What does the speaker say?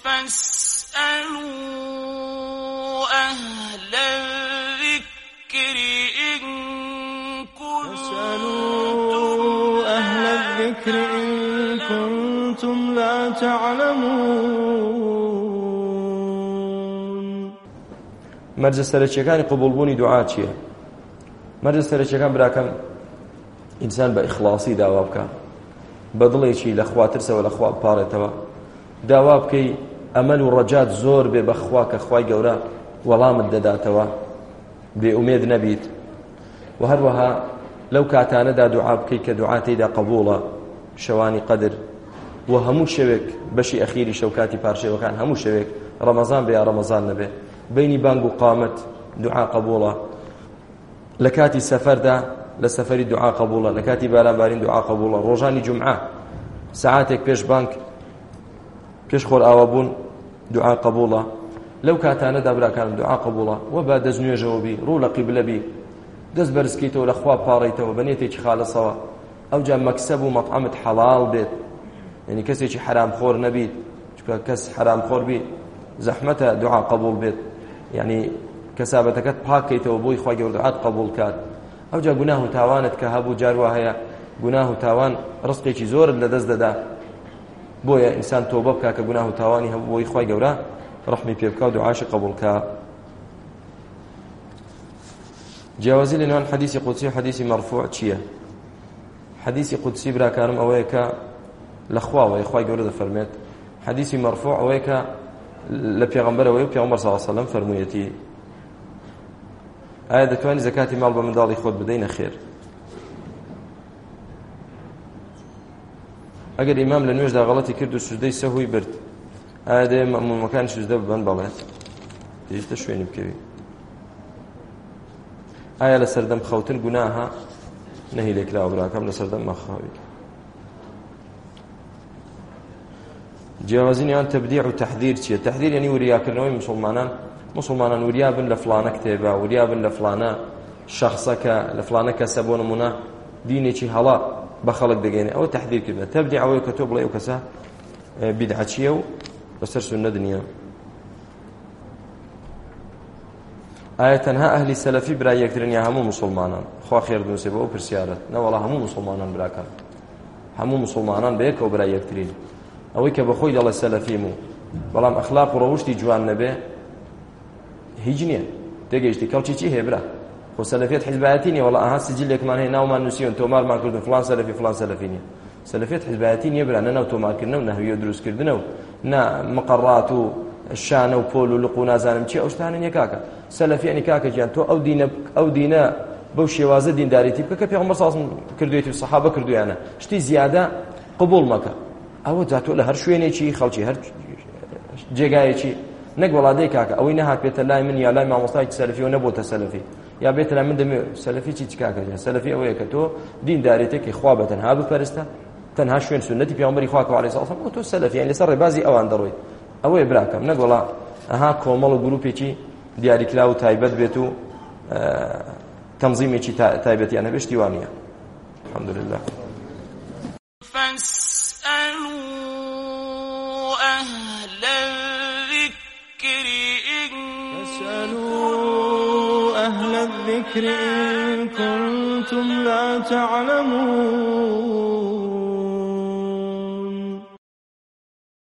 فاسألوا أهل الذكر إن كنتم لا تعلمون. مەرجە سەرەکیەکانی قبوڵبوونی دوعا چییە؟ مەرجە سەرەکیەکان براکەم ئینسان بە ئیخلاسی داوا بکە، بە دڵێکی لە خوا ترسەوە لە خوا بپاڕێتەوە، داوا بکەی ئەمەل و ڕەجات زۆر بێ بەخوا کە خوای گەورە وەڵامت دەداتەوە، بێئومێد نەبیت. و هەروەها لەو کاتانەدا دوعا بکەی کە دوعا تێیدا قبوڵە، شەوانی قەدر و هەموو شەوێک بەشی ئەخیری شەوکاتی پارشێوەکان، هەموو شەوێک ڕەمەزان بێ یا ڕەمەزان نەبێ، بینی بانگ و قامت دوعا قبوڵە، لە کاتی سەفەردا لە سەفەری دوعا قبوڵە، لە کاتی بارانبارین دوعا قبوڵە، ڕۆژانی جومعە سەعاتێک پێش بانگ پێش خۆر ئاوابوون دوعا قبوڵە. لەو کاتانەدا براکانم دوعا قبوڵە. و با دەست نوێژەوە بی، ڕوو لە قیبلە بی، دەست بەرزکەیتەوە لە خوا پاڕیتەوە بە نێتێکی خالصەوە. ئەوجا مەکسەب و مەطعەمت حەڵاڵ بێت، یعنی کەسێکی حرامخۆر نەبیت، چونکە کەس حرامخۆر بی زەحمەتە دوعا قبوڵ بێت، یعنی کەسابەتەکەت پاکەیتەوە بۆی خوای گەورە دوعات قبوڵ کات. ئەوجا گوناه و تاوانت کە هەبوو جاروا هەیە، گوناه و تاوان ڕزقێکی زۆرت لەدەست دەدا، بۆیە ئینسان تۆبە بکا کە گوناه و تاوانی هەبوو بۆی خوای گەورە ڕەحمی پێ بکا و دوعاشی قبوڵ کا. جیاوازی لە نێوان حەدیثی قودسی و حەدیثی مەرفوع چییە؟ حەدیثی قودسی براکانم ئەوەیە کە لە خواوەیە، خوای گەورە دەفەرمێت. حەدیثی مەرفوع ئەوەیە کە لە پێغەمبەرەوەی و پێغەمبەر صلی الله علیه وسلم فەرموویەتی ئایا دەتوانی زەکاتی ماڵ بە منداڵی خۆت بدەینە خێر؟ ئەگەر ئیمام لە نوێژدا غەڵەتی کرد و سوجدەی سەهوی برد، ئایا دەیە مەمومەکانی سوجدە ببەن؟ بەڵێ، دەیویستە شوێنی بکەوی. ئایا لە سەردەم خەوتن گوناهە؟ نەهی لێکراوە براکەم لە سەردەم مەخاوی. جیاوازی نێوان تەبدیع و تەحذیر چییە؟ تەحذیر یعنی وریاکردنەوەی مسلمانان وریا بن لە فلانە کتێبە، وریا بن لە فلانە شەخصەکە، لە فلانە کەسە بۆ نمونە دینێکی هەڵا بە خەڵک دەگەێنێ، ئەوە تەحذیرکردنە. تەبدیع ئەوەیە کە تۆ بڵێ ئەو کەسە بیدعەچیە و بەسەر سوننە نییە. ئایا تەنها ئەهلی سەلەفی برای یەکترن یا هەموو مسلمانان؟ خوا خێر بنووسێ بۆ ئەو پرسیارەت. نەوەڵا هەموو مسلمانان براکەن، هەموو مسلمانان بە یەکەوە برای یەکترین. ئەوەی کە بەخۆی دەڵێ سەلەفیم و بەڵام ئەخلاق و ڕەوشتی جوان نەبێ هیچ نییە. تێگەیشتی کەڵکی چی هەیە برا؟ خۆ سەلەفیەت حیزبایەتی نییە، وەڵا ئاها سجلێکمان هەیە ناومان نووسیون تۆمارمان کردن فلان سەلەفی فلان سەلەفی نییە. سەلەفیەت حیزبایەتی نییە برا، نە ناو تۆمارکردنە و نەهویە دروستکردنە و نە مقەڕات و شانە و پۆل و لق و نازانم چی، ئەو شتانە نییە کاکە. سەلەفی یعنی کاکە گیان تۆ ئەو دینە بەو شێوازە دینداریتی بکە کە پێغەمبەر صلی الله علیه و سلم کردوێتی و سەحابە کردویانە، شتی زیادە قبوڵ مەکە. ئەوە جا تۆ لە هەر شوێنێکی خەڵکی هەر جێگایەکی نەک وڵادەی کاکە ئەوەی نەهات بێتە لای من یا لای مامۆستایکی سەلەفیەوە نەبووتە سەلەفی، یا بێتە لای من دەمێ سەلەفی چی کاکە؟ سەلەفی ئەوەیە کە تۆ دینداریتێکی خوا بە تەنها بپەرستە، تەنها شوێن سنەتی پێغەمبەری خوا کە عەلەیهی سەڵام و تۆ سەلەفی، یعنی لەسەر ڕێبازی ئەوان دەڕۆیت. ئەوەیە براکەم، نەک وڵا ئەها کۆمەڵ و گروپێکی دیاریکرا و تایبەت بێت و تەنظیمێکی تایبەتیان هەبێ، شتی وانە. الحەمدولله. أهل الذكر إن كنتم لا تعلمون.